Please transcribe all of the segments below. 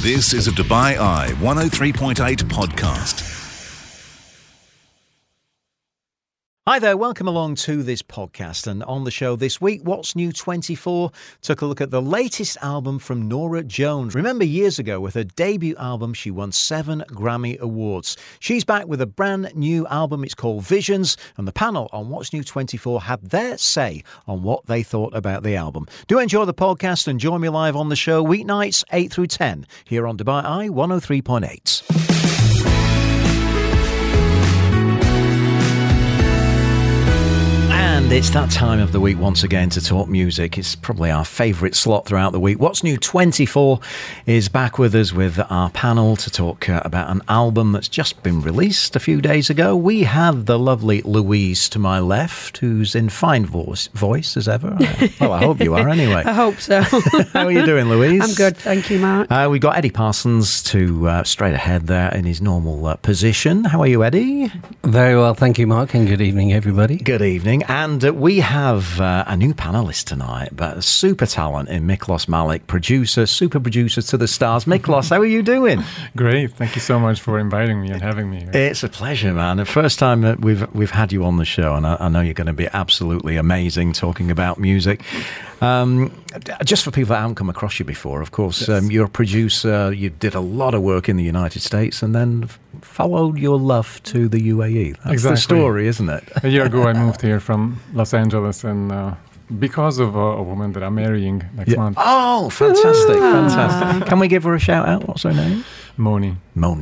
This is a Dubai Eye 103.8 podcast. Hi there, welcome along to this podcast. And on the show this week, What's New 24 took a look at the latest album from Norah Jones. Remember years ago with her debut album, she won 7 Grammy Awards. She's back with a brand new album. It's called Visions. And the panel on What's New 24 had their say on what they thought about the album. Do enjoy the podcast and join me live on the show weeknights 8 through 10 here on Dubai Eye 103.8. And it's that time of the week once again to talk music. It's probably our favourite slot throughout the week. What's New 24 is back with us with our panel to talk about an album that's just been released a few days ago. We have the lovely Louise to my left, who's in fine voice as ever. Well, I hope you are anyway. I hope so. How are you doing, Louise? I'm good, thank you, Mark. We've got Eddie Parsons to straight ahead there in his normal position. How are you, Eddie? Very well, thank you, Mark, and good evening, everybody. Good evening. And we have a new panellist tonight, but a super talent in Miklos Malik, super producer to the stars. Miklos, how are you doing? Great. Thank you so much for inviting me and having me here. It's a pleasure, man. The first time that we've had you on the show, and I know you're going to be absolutely amazing talking about music. Just for people that haven't come across you before, of course, yes. You're a producer. You did a lot of work in the United States and then followed your love to the UAE. That's exactly the story, isn't it? A year ago, I moved here from Los Angeles, and because of a woman that I'm marrying next month. Oh, fantastic, fantastic. Can we give her a shout out? What's her name? Moni.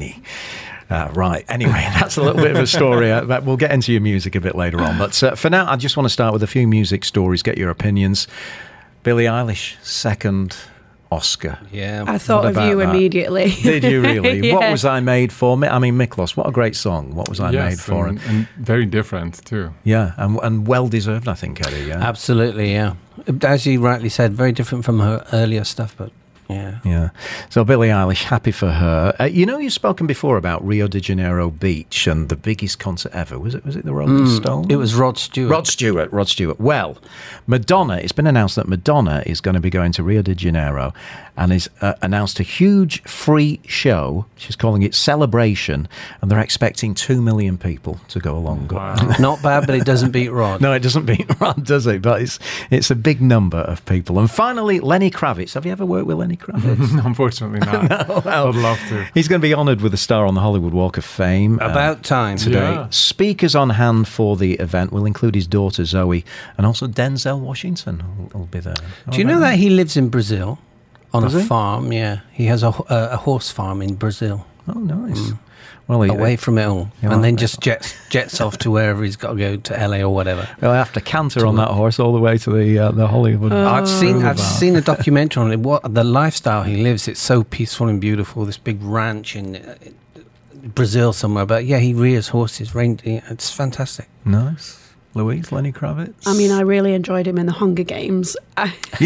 Right. Anyway, that's a little bit of a story. We'll get into your music a bit later on. But for now, I just want to start with a few music stories, get your opinions. Billie Eilish, second Oscar. Yeah. I thought of you immediately. Did you really? Yeah. What was I made for? I mean, Miklos, what a great song. What was I made for? And very different, too. Yeah, and well-deserved, I think, Eddie. Yeah? Absolutely, yeah. As you rightly said, very different from her earlier stuff, but yeah. So Billie Eilish, happy for her. You've spoken before about Rio de Janeiro Beach and the biggest concert ever. Was it the Rolling Stones? It was Rod Stewart. Rod Stewart. Well, Madonna, it's been announced that Madonna is going to be going to Rio de Janeiro and has announced a huge free show. She's calling it Celebration, and they're expecting 2 million people to go along. Wow. Not bad, but it doesn't beat Rod. No, it doesn't beat Rod, does it? But it's a big number of people. And finally, Lenny Kravitz. Have you ever worked with Lenny Kravitz? Unfortunately not. No, well, I'd love to. He's going to be honoured with a star on the Hollywood Walk of Fame. About time. Today. Yeah. Speakers on hand for the event will include his daughter Zoe and also Denzel Washington will be there. Do you know that he lives in Brazil on Does a he? farm? Yeah. He has a horse farm in Brazil. Oh, nice. Well, Away from it all. Yeah, and then just jets off to wherever he's got to go, to LA or whatever. He'll have to canter on that horse all the way to the Hollywood. I've seen a documentary on it. What the lifestyle he lives, it's so peaceful and beautiful. This big ranch in Brazil somewhere. But yeah, he rears horses, reindeer. It's fantastic. Nice. Louise, Lenny Kravitz? I mean, I really enjoyed him in The Hunger Games. I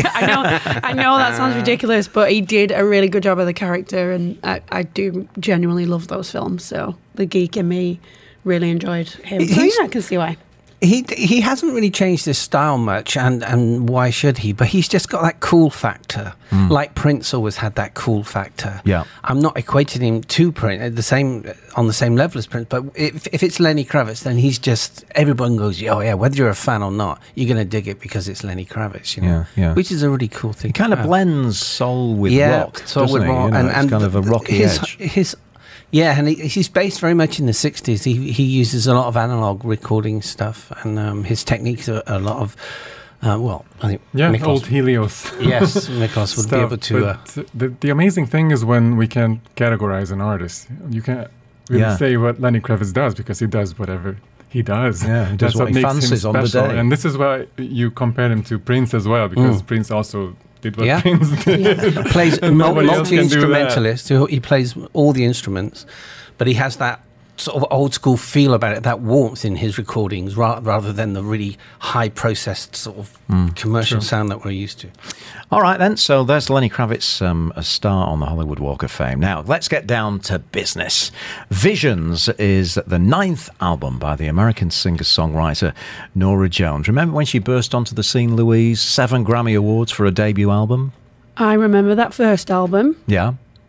know that sounds ridiculous, but he did a really good job of the character, and I do genuinely love those films. So the geek in me really enjoyed him. So I can see why. He hasn't really changed his style much, and why should he? But he's just got that cool factor. Like Prince always had that cool factor. Yeah. I'm not equating him to Prince on the same level as Prince, but if it's Lenny Kravitz, then he's just, everyone goes, oh yeah, whether you're a fan or not, you're going to dig it because it's Lenny Kravitz, you know? Yeah. Which is a really cool thing. He kind of blends soul with rock, soul with rock, and it's kind of a rocky edge. And he's based very much in the 60s. He uses a lot of analog recording stuff, and his techniques are a lot of, I think... Yeah, Miklos, old Helios. Yes, Miklos would be able to... The amazing thing is when we can categorize an artist. You can't really say what Lenny Kravitz does, because he does whatever he does. Yeah, he does That's what he makes fancies him on the special. day. And this is why you compare him to Prince as well, because Prince also did what Prince did. He plays multi-instrumentalist. He plays all the instruments, but he has that sort of old school feel about it, that warmth in his recordings, rather than the really high processed sort of commercial sound that we're used to. All right then, so there's Lenny Kravitz, a star on the Hollywood Walk of Fame. Now let's get down to business. Visions is the 9th album by the American singer-songwriter Norah Jones. Remember when she burst onto the scene, Louise? 7 Grammy Awards for a debut album. I remember that first album. Yeah.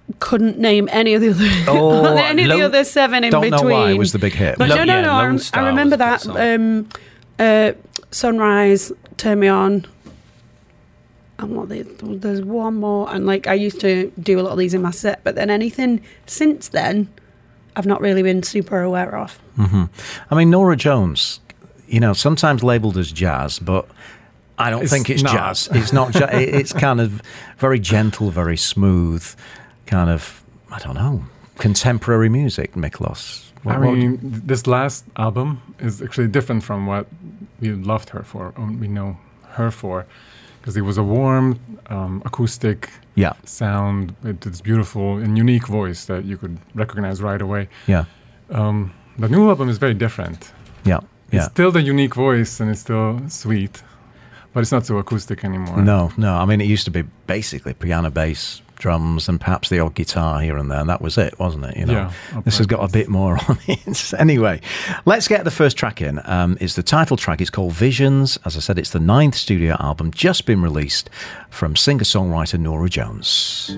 couldn't name any of the other of the other 7 in don't between. Know Why was the big hit. But I remember that. Sunrise, Turn Me On. And there's one more, and like I used to do a lot of these in my set, but then anything since then, I've not really been super aware of. Mm-hmm. I mean, Norah Jones, sometimes labelled as jazz, but I don't think it's jazz. It's not jazz. It's kind of very gentle, very smooth, kind of, I don't know, contemporary music, Miklos. This last album is actually different from what we loved her for, or we know her for, because it was a warm, acoustic sound with this beautiful and unique voice that you could recognize right away. Yeah. The new album is very different. Yeah. It's still the unique voice and it's still sweet, but it's not so acoustic anymore. No. I mean, it used to be basically piano, bass, drums, and perhaps the odd guitar here and there, and that was it, wasn't it? Yeah. This has got a bit more on it. Anyway, let's get the first track in. It's the title track. It's called Visions. As I said, it's the 9th studio album, just been released from singer-songwriter Norah Jones.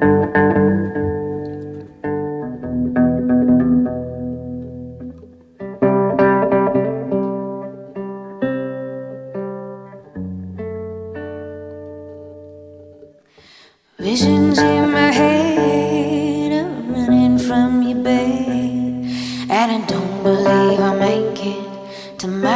Visions in my head, I'm running from your bed, and I don't believe I'll make it to mine.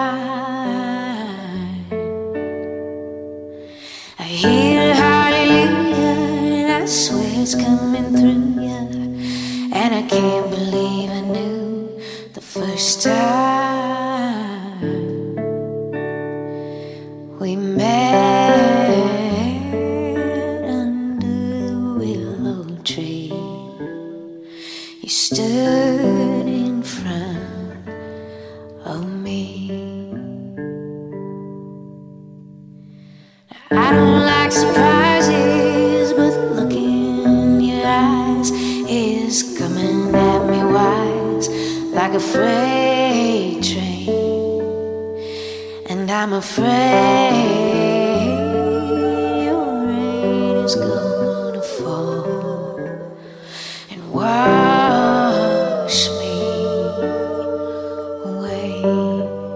I hear hallelujah, and I swear it's coming through you, and I can't believe I knew the first time we met. You stood in front of me. I don't like surprises, but the look in your eyes is coming at me wise, like a freight train. And I'm afraid your rain is gonna fall and wash me away.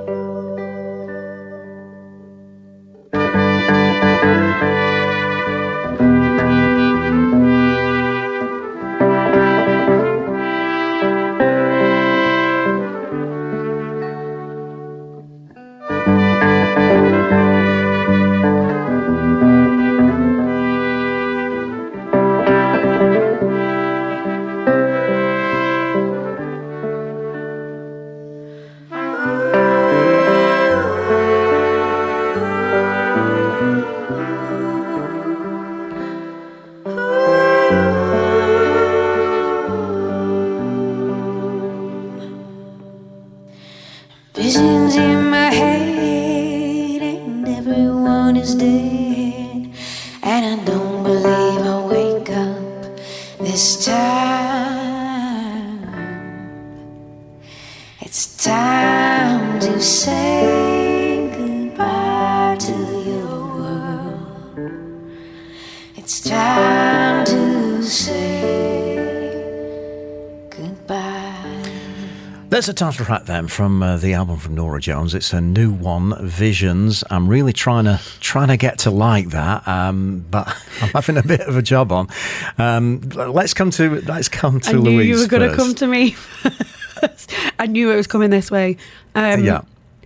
Visions in my head, and everyone is dead, and I don't believe I'll wake up this time. It's time to say goodbye to your world. It's time to say goodbye. There's a title track then from the album from Norah Jones. It's a new one, Visions. I'm really trying to get to like that, but I'm having a bit of a job on. Let's come to Louise. I knew you were going to come to me. I knew it was coming this way. All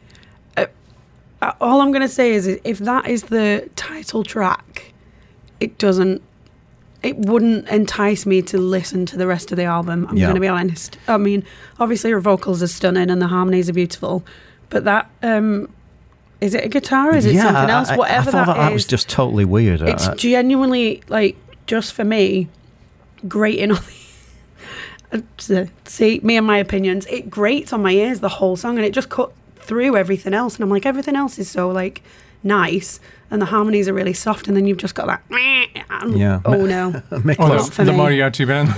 I'm going to say is, if that is the title track, it wouldn't entice me to listen to the rest of the album. I'm going to be honest. I mean, obviously her vocals are stunning and the harmonies are beautiful, but that is it a guitar? Is it something else? Whatever I thought that that is, was just totally weird. It's genuinely, like, just for me, grating on the see, me and my opinions. It grates on my ears, the whole song, and it just cut through everything else. And I'm like, everything else is so like nice, and the harmonies are really soft, and then you've just got that. Oh no! The mariachi band.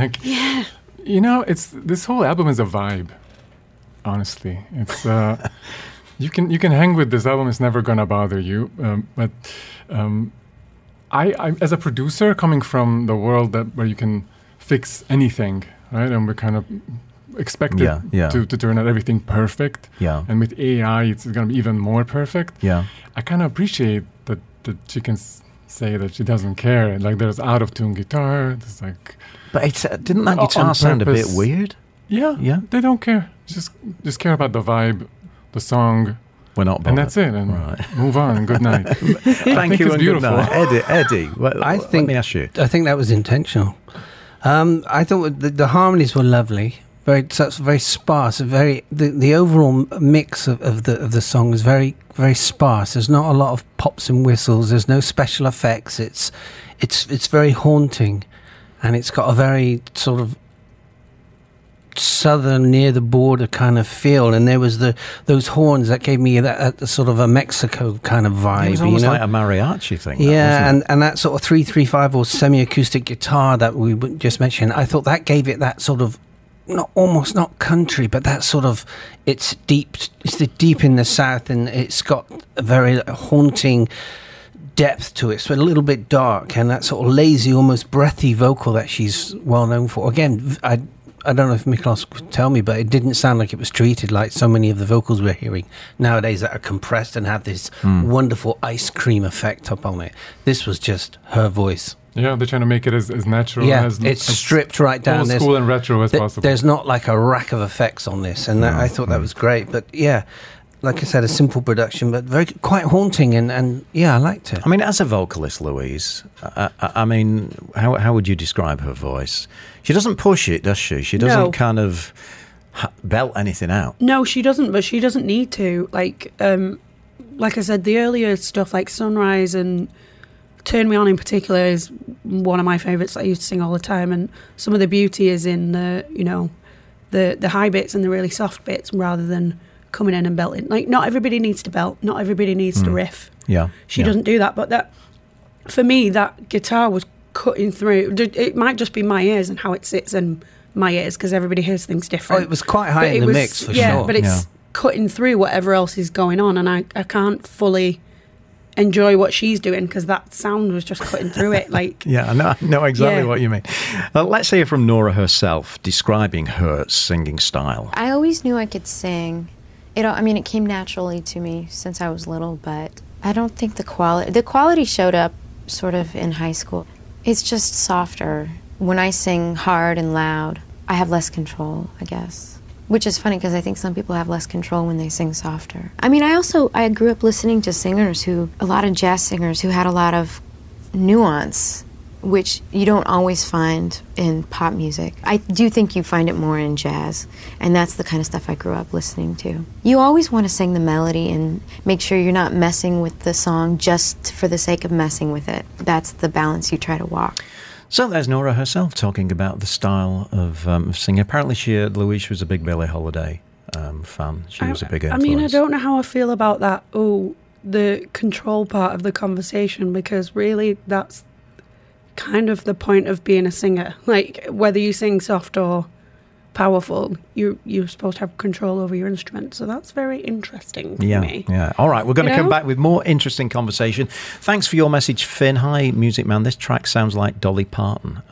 It's this whole album is a vibe. Honestly, it's you can hang with this album. It's never gonna bother you. But I as a producer coming from the world where you can fix anything, right? And we're kind of expected to turn out everything perfect. Yeah. And with AI, it's going to be even more perfect. Yeah. I kind of appreciate that she can say that she doesn't care. Like there's out of tune guitar. There's like. But didn't that guitar sound a bit weird? Yeah. Yeah. They don't care. Just care about the vibe, the song. We're not bothered. And that's it. And move on. Good night. Thank you and beautiful. Good night. Eddie, let me ask you. I think that was intentional. I thought the harmonies were lovely. Very sparse. The overall mix of the song is very, very sparse. There's not a lot of pops and whistles. There's no special effects. It's very haunting, and it's got a very sort of southern, near the border kind of feel. And there was those horns that gave me that sort of a Mexico kind of vibe. It was almost like a mariachi thing. And that sort of 335 or semi-acoustic guitar that we just mentioned. I thought that gave it that sort of not country, but that sort of it's deep in the south, and it's got a very haunting depth to it. So a little bit dark, and that sort of lazy, almost breathy vocal that she's well known for. Again, I don't know if Miklos could tell me, but it didn't sound like it was treated like so many of the vocals we're hearing nowadays that are compressed and have this wonderful ice cream effect up on it. This was just her voice. Yeah, they're trying to make it as natural. Yeah, as it's stripped right down. Old school and retro as possible. There's not like a rack of effects on this, and I thought that was great. But yeah, like I said, a simple production, but quite haunting, and yeah, I liked it. I mean, as a vocalist, Louise, I mean, how would you describe her voice? She doesn't push it, does she? She doesn't kind of belt anything out. No, she doesn't, but she doesn't need to. Like I said, the earlier stuff like Sunrise and Turn Me On in particular is one of my favourites that I used to sing all the time, and some of the beauty is in the high bits and the really soft bits rather than coming in and belting. Like, not everybody needs to belt, not everybody needs to riff. Yeah. She doesn't do that, but that, for me, that guitar was cutting through. It might just be my ears and how it sits in my ears, because everybody hears things different. Oh, it was quite high in the mix, for sure. Yeah, but it's cutting through whatever else is going on, and I can't fully enjoy what she's doing because that sound was just cutting through it. Like, yeah, I know exactly what you mean. Let's hear from Nora herself describing her singing style. I always knew I could sing. It came naturally to me since I was little, but I don't think the quality showed up sort of in high school. It's just softer. When I sing hard and loud, I have less control, I guess. Which is funny because I think some people have less control when they sing softer. I mean, I grew up listening to a lot of jazz singers who had a lot of nuance, which you don't always find in pop music. I do think you find it more in jazz, and that's the kind of stuff I grew up listening to. You always want to sing the melody and make sure you're not messing with the song just for the sake of messing with it. That's the balance you try to walk. So there's Nora herself talking about the style of singing. Apparently, Louise was a big Billie Holiday fan. She was a big influence. I mean, I don't know how I feel about that. The control part of the conversation, because really that's kind of the point of being a singer. Like, whether you sing soft or powerful, you're supposed to have control over your instrument. So that's very interesting for me. Yeah. All right, we're going to come back with more interesting conversation. Thanks for your message, Finn. Hi, Music Man. This track sounds like Dolly Parton.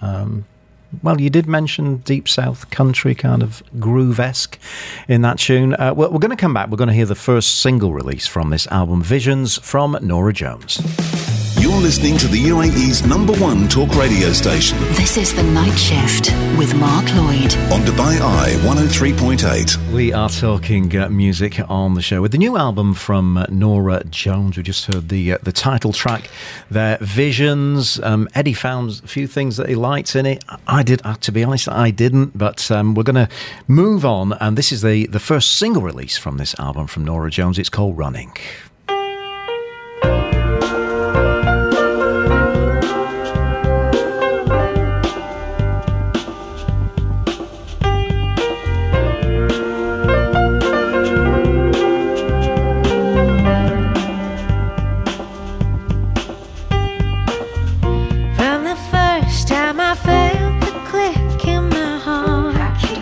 Well, you did mention Deep South country, kind of groove-esque in that tune. We're going to come back. We're going to hear the first single release from this album, Visions, from Norah Jones. You're listening to the UAE's #1 talk radio station. This is The Night Shift with Mark Lloyd on Dubai Eye 103.8. We are talking music on the show with the new album from Norah Jones. We just heard the title track there, Visions. Eddie found a few things that he liked in it. I did, to be honest, I didn't, but we're going to move on. And this is the first single release from this album from Norah Jones. It's called Running.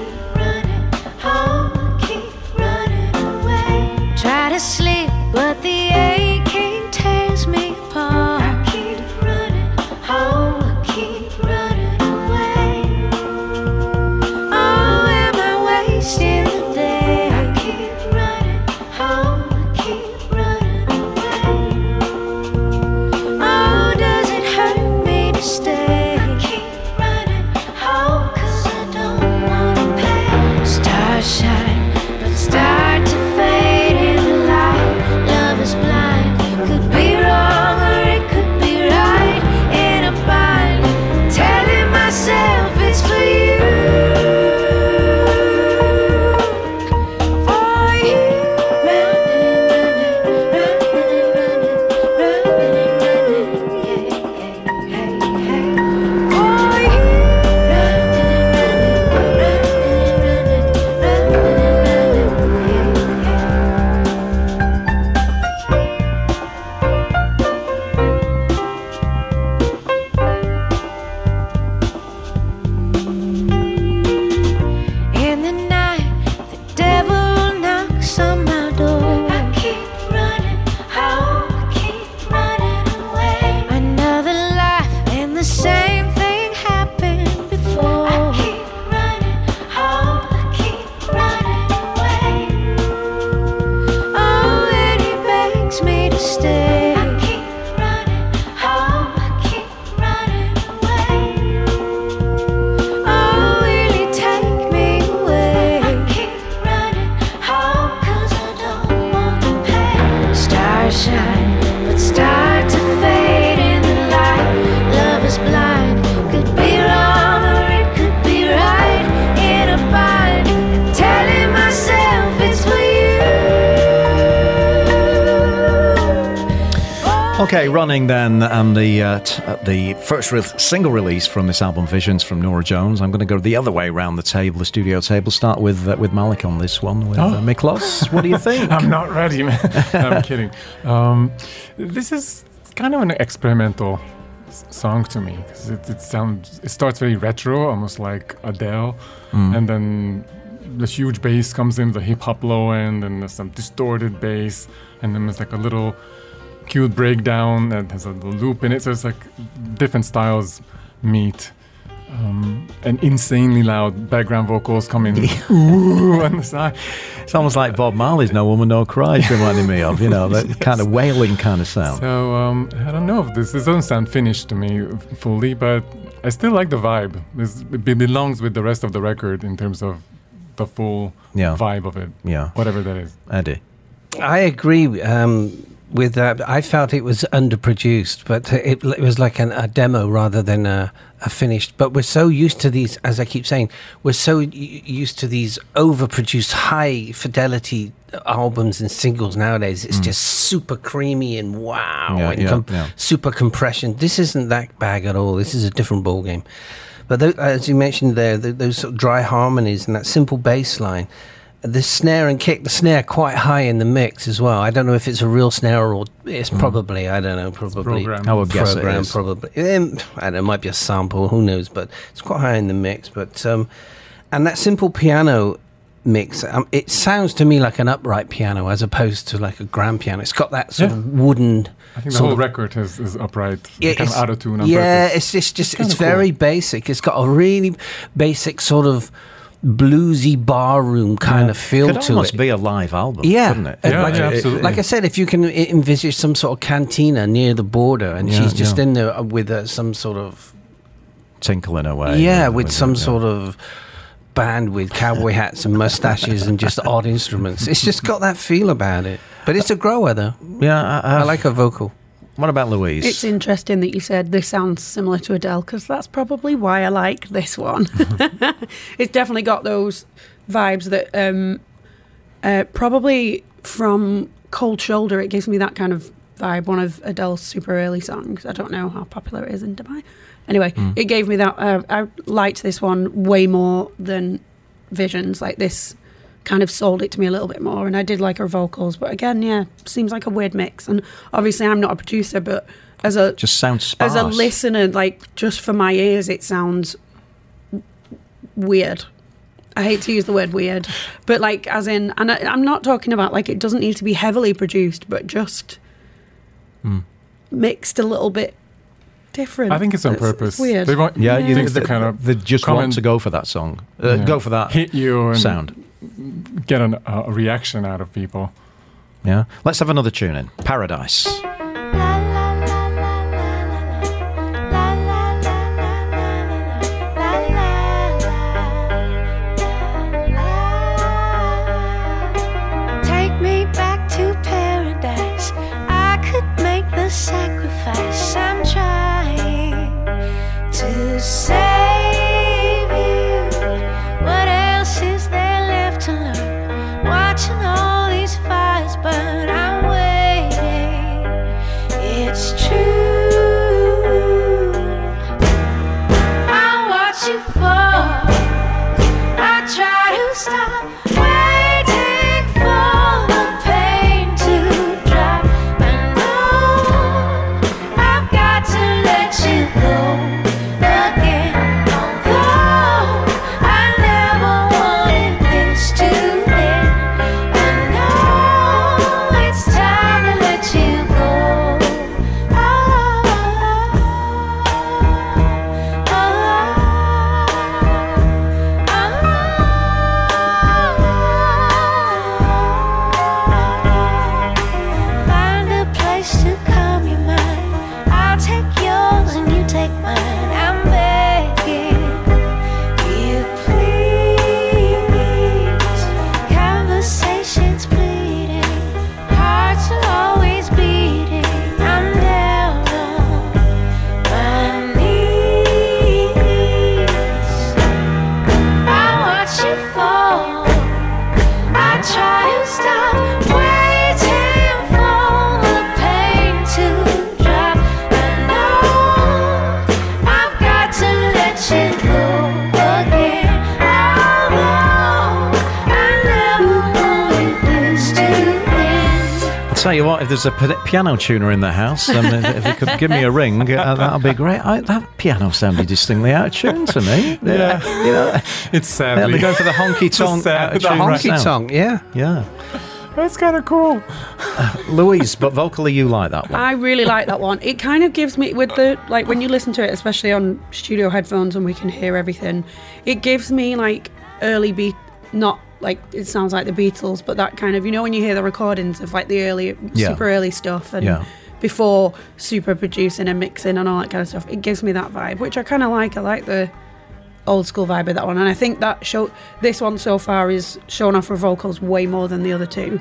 But the Okay, running then, and the first single release from this album, Visions, from Norah Jones. I'm going to go the other way around the table, the studio table. Start with Malik on this one, with Miklos. What do you think? I'm not ready, man. I'm kidding. This is kind of an experimental song to me, because it starts very retro, almost like Adele, and then the huge bass comes in, the hip hop low end, and there's some distorted bass, and then there's like a little cute breakdown that has a little loop in it. So it's like different styles meet, and insanely loud background vocals come in on the side. It's almost like Bob Marley's "No Woman, No Cry" is reminding me of, that kind of wailing kind of sound. So I don't know if this doesn't sound finished to me fully, but I still like the vibe. It belongs with the rest of the record in terms of the full vibe of it. Yeah, whatever that is. Eddie, I agree with that. I felt it was underproduced, but it was like a demo rather than a finished. But we're so used to these, as I keep saying, we're so used to these overproduced, high fidelity albums and singles nowadays. It's just super creamy and super compression. This isn't that bag at all. This is a different ballgame. But as you mentioned there, those sort of dry harmonies and that simple bass line, the snare and kick, the snare quite high in the mix as well. I don't know if it's a real snare or it's probably, I don't know, probably. I would guess it is. Probably. I don't know, it might be a sample, who knows, but it's quite high in the mix. But and that simple piano mix, it sounds to me like an upright piano as opposed to like a grand piano. It's got that sort of wooden... I think the whole record is upright, kind of out of tune on purpose. It's very basic. It's got a really basic sort of bluesy barroom kind of feel to it. Could almost be a live album, couldn't it? Absolutely. Like I said, if you can envisage some sort of cantina near the border, and she's just in there with some sort of tinkling away. Yeah, with some sort of band with cowboy hats and mustaches and just odd instruments. It's just got that feel about it. But it's a grower, though. Yeah, I like her vocal. What about Louise? It's interesting that you said this sounds similar to Adele, because that's probably why I like this one. It's definitely got those vibes that probably from Cold Shoulder, it gives me that kind of vibe, one of Adele's super early songs. I don't know how popular it is in Dubai. Anyway, it gave me that. I liked this one way more than Visions. Like, this kind of sold it to me a little bit more, and I did like her vocals. But again, seems like a weird mix. And obviously, I'm not a producer, but just sounds sparse. As a listener, like, just for my ears, it sounds weird. I hate to use the word weird, but like, as in, and I'm not talking about like it doesn't need to be heavily produced, but just mixed a little bit different. I think it's on purpose. It's weird. You think they just want to go for that song, go for that hit you and sound, get a reaction out of people. Yeah, let's have another tune in Paradise. Take me back to paradise. I could make the sacrifice. I'm trying to save you. What else is there left to learn? Watching all these fires burn, I'm waiting. It's true. I watch you fall. I try to stop waiting for the pain to drop. I know I've got to let you go again. Although I never wanted this to end, I know it's time to let you go. if there's a piano tuner in the house, if you could give me a ring, that'll be great. That piano sounded distinctly out of tune to me. Yeah. You know, it's sadly. They're going for the honky tonk. The honky tonk, yeah. Yeah. That's kind of cool. Louise, but vocally you like that one. I really like that one. It kind of gives me, with the, like, when you listen to it, especially on studio headphones and we can hear everything, it gives me like early beat, not like it sounds like the Beatles, but that kind of, you know, when you hear the recordings of like the early, super early stuff and before super producing and mixing and all that kind of stuff, it gives me that vibe, which I kind of like. I like the old school vibe of that one, and I think that this one so far is showing off her vocals way more than the other two.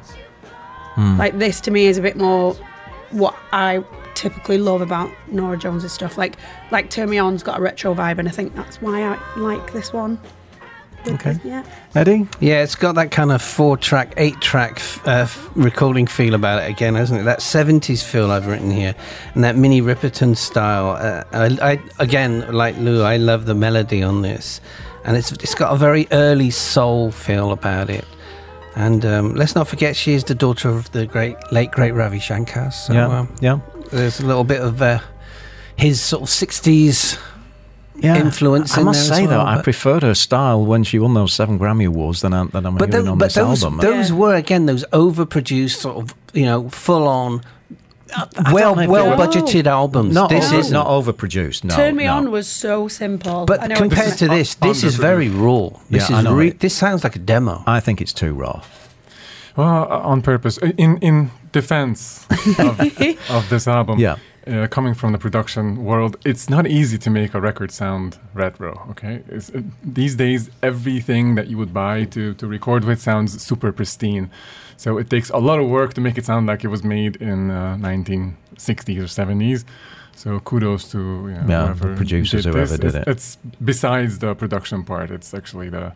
Like this to me is a bit more what I typically love about Norah Jones's stuff. Like Turn Me On's got a retro vibe, and I think that's why I like this one. Okay. Eddie? Yeah, it's got that kind of 4-track, 8-track recording feel about it again, hasn't it? That 70s feel I've written here, and that Minnie Riperton style. I again, like Lou, I love the melody on this, and it's got a very early soul feel about it. And let's not forget, she is the daughter of the late great Ravi Shankar. So there's a little bit of his sort of 60s. Influence. I must say well, though, I preferred her style when she won those 7 Grammy Awards than I'm hearing on this album. Those were again those overproduced sort of, you know, full on, well budgeted albums. This is not overproduced. No, Turn Me On was so simple. But compared to this is very raw. This sounds like a demo. I think it's too raw. Well, on purpose. In defense of this album. Yeah. Coming from the production world, it's not easy to make a record sound retro, okay? These days, everything that you would buy to record with sounds super pristine. So it takes a lot of work to make it sound like it was made in 1960s or 70s. So kudos to whoever the producers, whoever did it. It's besides the production part, it's actually the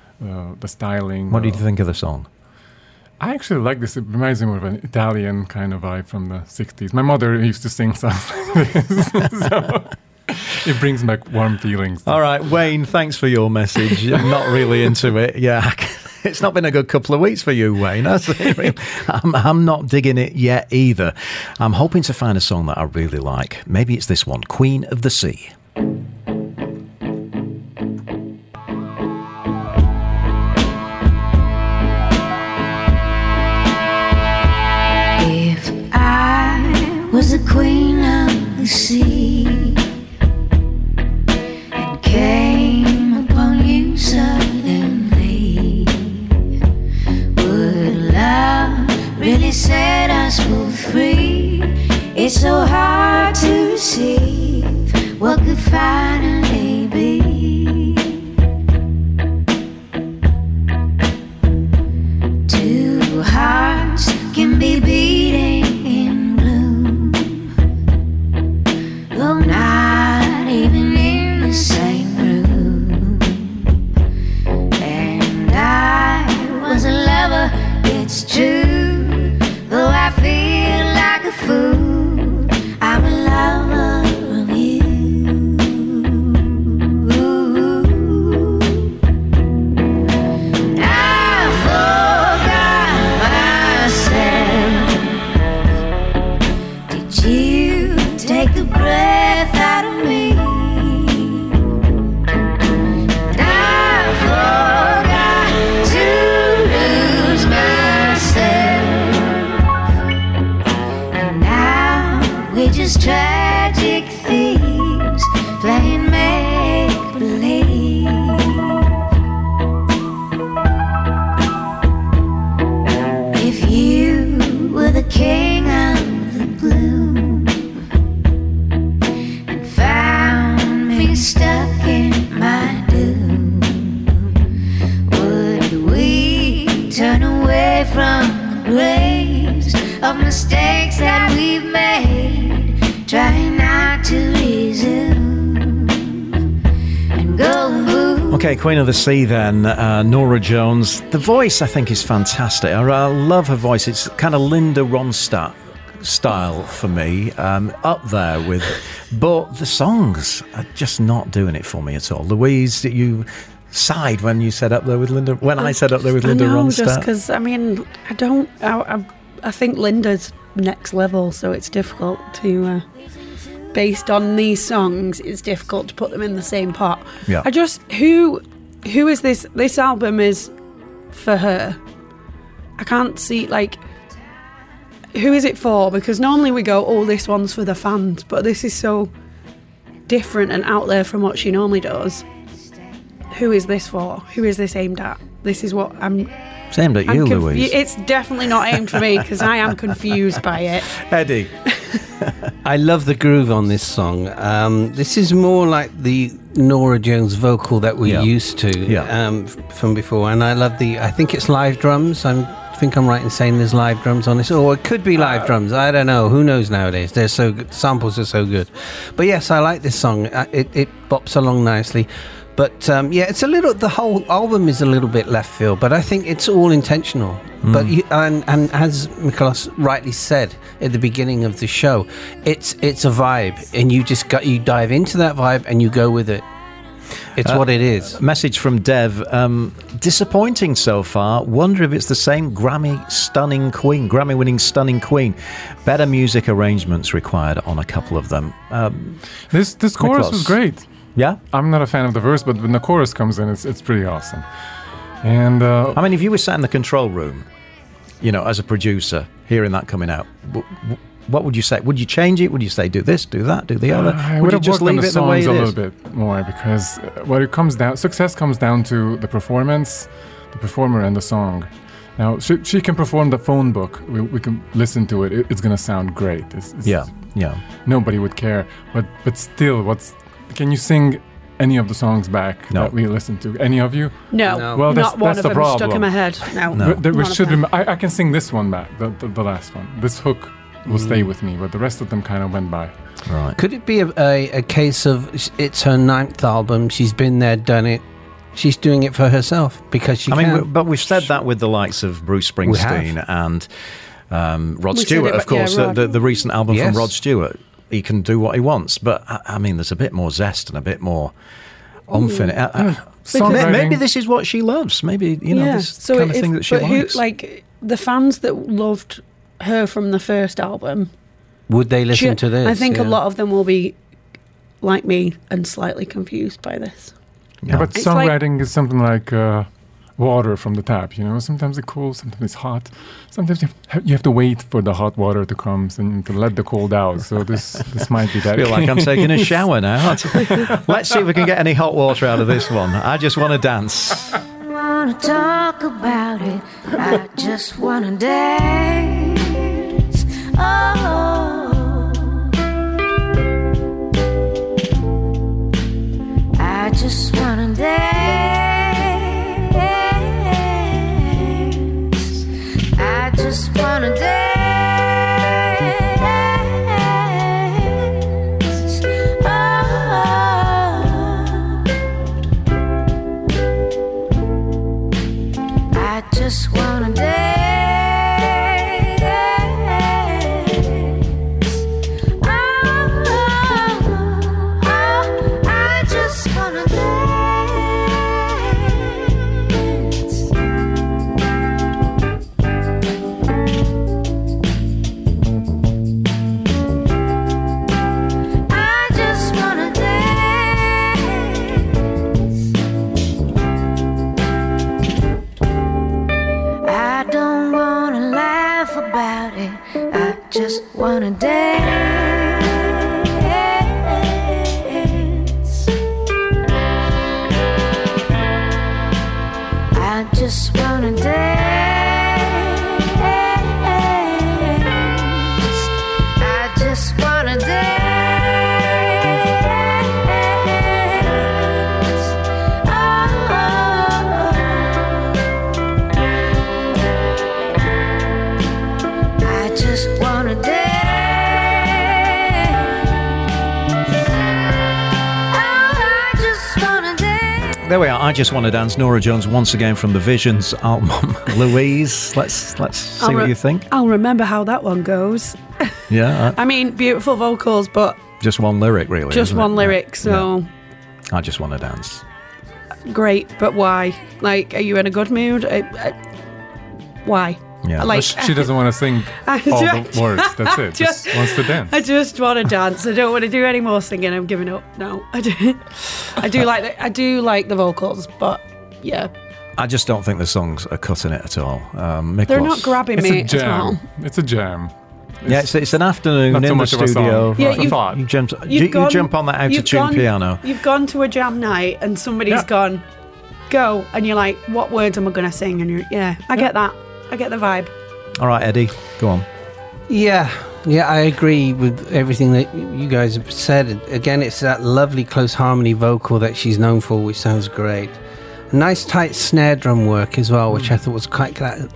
styling. What did you think of the song? I actually like this. It reminds me of an Italian kind of vibe from the 60s. My mother used to sing songs like this, so it brings back warm feelings. All right, Wayne, thanks for your message. I'm not really into it. Yeah, it's not been a good couple of weeks for you, Wayne, has it? I'm not digging it yet either. I'm hoping to find a song that I really like. Maybe it's this one, Queen of the Sea. Was the queen of the sea and came upon you suddenly, would love really set us both free? It's so hard to receive what could finally be. Two hearts can be beating in blue, though not even in the same room. And I was a lover, it's true, though I feel like a fool, I'm a lover of you. I forgot myself. Did you take the breath out of me? And I forgot to lose myself. And now we're just tragic thieves playing make-believe. If you were the king of the gloom and found me stuck in my doom, would we turn away from the graves of mistakes that we've made, trying not to resume and go move? Okay, Queen of the Sea then, Norah Jones. The voice, I think, is fantastic. I love her voice. It's kind of Linda Ronstadt style for me, up there with... But the songs are just not doing it for me at all. Louise, you sighed when you said up there with Linda... When I said up there with Linda Ronstadt. Just because, I mean, I think Linda's next level, so it's difficult to based on these songs, it's difficult to put them in the same pot. Yeah. I just who is this album is for her. I can't see, like, who is it for? Because normally we go, oh, this one's for the fans, but this is so different and out there from what she normally does. Who is this for? Who is this aimed at? This is what It's aimed at you, Louise. It's definitely not aimed for me because I am confused by it. Eddie. I love the groove on this song. This is more like the Norah Jones vocal that we're used to from before. And I love I think it's live drums. I think I'm right in saying there's live drums on this. Or it could be live drums. I don't know. Who knows nowadays? They're so good. Samples are so good. But yes, I like this song. It bops along nicely. But it's a little. The whole album is a little bit left field, but I think it's all intentional. But and as Miklos rightly said at the beginning of the show, it's a vibe, and you dive into that vibe and you go with it. It's what it is. Message from Dev. Disappointing so far. Wonder if it's the same Grammy-winning stunning queen. Better music arrangements required on a couple of them. This chorus was great. Yeah? I'm not a fan of the verse, but when the chorus comes in, it's pretty awesome. And I mean, if you were sat in the control room, as a producer, hearing that coming out, what would you say? Would you change it? Would you say, do this, do that, do the other? I would would you have just worked on leave the it the way songs it a is? little bit more, because success comes down to the performance, the performer, and the song. Now, she can perform the phone book. We can listen to it. It's going to sound great. Yeah. Nobody would care. But still, can you sing any of the songs back that we listened to? Any of you? No. Well, not one that's of the them problem. stuck in my head. No. I can sing this one back, the last one. This hook will stay with me, but the rest of them kind of went by. Right. Could it be a case of it's her 9th album, she's been there, done it, she's doing it for herself because she can? But we've said that with the likes of Bruce Springsteen and Rod Stewart, of course, the recent album from Rod Stewart. He can do what he wants, but I mean, there's a bit more zest and a bit more oomph in it. Maybe this is what she loves. Maybe this kind of thing that she likes. Like the fans that loved her from the first album, would they listen to this? I think a lot of them will be like me and slightly confused by this. Yeah, but songwriting is something like water from the tap. Sometimes it's cold, sometimes it's hot. Sometimes you have to wait for the hot water to come and to let the cold out. So this might be that. I feel like I'm taking a shower now. Let's see if we can get any hot water out of this one. I just want to dance. I want to talk about it. I just want to dance. I just want to dance. I just wanna dance. I just wanna dance. I just wanna dance. Just wanna dance. I just wanna dance. I just wanna dance. I just wanna dance. There we are. I Just Want to Dance. Norah Jones once again from the Visions album. Louise, let's see what you think. I'll remember how that one goes. Yeah. I mean, beautiful vocals, but just one lyric, really. Just one lyric. So I Just Want to Dance. Great, but why? Like, are you in a good mood? Why? Yeah. Like, she doesn't want to sing all the words. That's it. Just wants to dance. I just want to dance. I don't want to do any more singing. I'm giving up. No, I do like the vocals, but yeah. I just don't think the songs are cutting it at all. They're not grabbing me at all. It's a jam. It's an afternoon not in so the much studio. Of a song. You jump on that out-of-tune piano. You've gone to a jam night and somebody's gone, go, and you're like, what words am I going to sing? And I get that. I get the vibe. All right, Eddie, go on. Yeah, I agree with everything that you guys have said. Again, it's that lovely close harmony vocal that she's known for, which sounds great. Nice tight snare drum work as well, which I thought was quite kept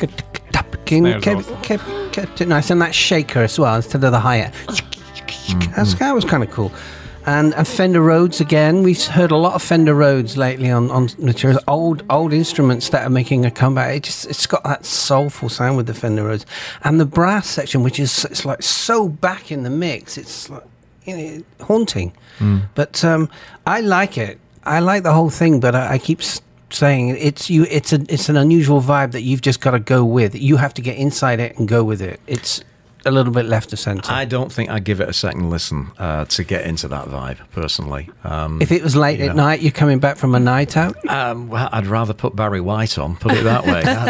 it nice, and that shaker as well instead of the hi-hat. That was kind of cool. And Fender Rhodes again. We've heard a lot of Fender Rhodes lately on materials. Old instruments that are making a comeback. It's got that soulful sound with the Fender Rhodes, and the brass section, which is it's like so back in the mix. It's like haunting. But I like it. I like the whole thing, but I keep saying it's an unusual vibe that you've just got to go with. You have to get inside it and go with it. It's a little bit left of centre. I don't think I'd give it a second listen to get into that vibe, personally. If it was late at night, you're coming back from a night out? Well, I'd rather put Barry White on, put it that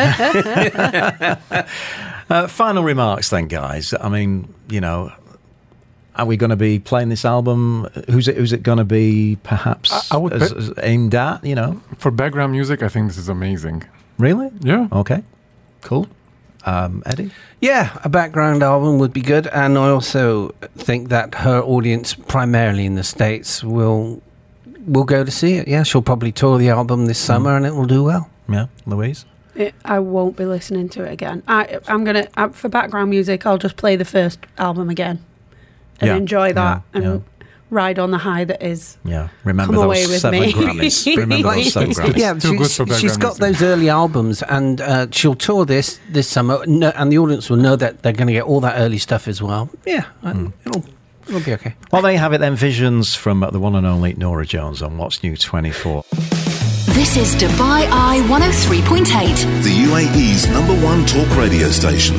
way. Final remarks then, guys. I mean, are we going to be playing this album? Who's it going to be, perhaps, as aimed at, For background music, I think this is amazing. Really? Yeah. Okay, cool. Eddie? Yeah, a background album would be good, and I also think that her audience, primarily in the States, will go to see it. Yeah, she'll probably tour the album this summer, and it will do well. Yeah, Louise? I won't be listening to it again. I'm going to, for background music, I'll just play the first album again. And enjoy that and ride on the high that is. Yeah, remember those 7 Grammys. Remember those 7 Grammys. Yeah, she's got those early albums, and she'll tour this summer, and the audience will know that they're going to get all that early stuff as well. Yeah, it'll be okay. Well, there you have it then. Visions from the one and only Norah Jones on What's New 24. This is Dubai Eye 103.8, the UAE's #1 talk radio station.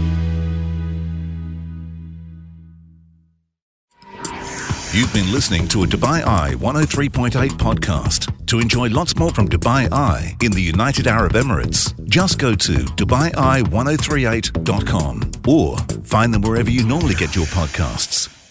You've been listening to a Dubai Eye 103.8 podcast. To enjoy lots more from Dubai Eye in the United Arab Emirates, just go to DubaiEye1038.com or find them wherever you normally get your podcasts.